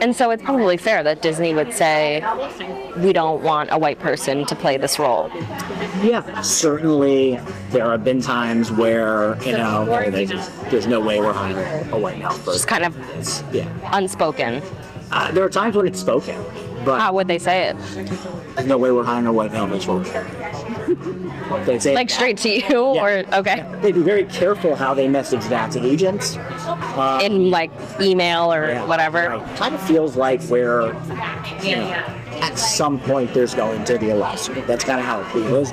And so it's probably fair that Disney would say, we don't want a white person to play this role. Yeah, certainly there have been times where, there's no way we're hiring a white male person. Just kind of unspoken. There are times when it's spoken, but How would they say it? there's no way we're hiring a white male person. They say Like straight to you? Or, okay. They'd be very careful how they message that to agents. In like email or whatever. Right. Kind of feels like we're, at some point there's going to be a lawsuit. That's kind of how it feels.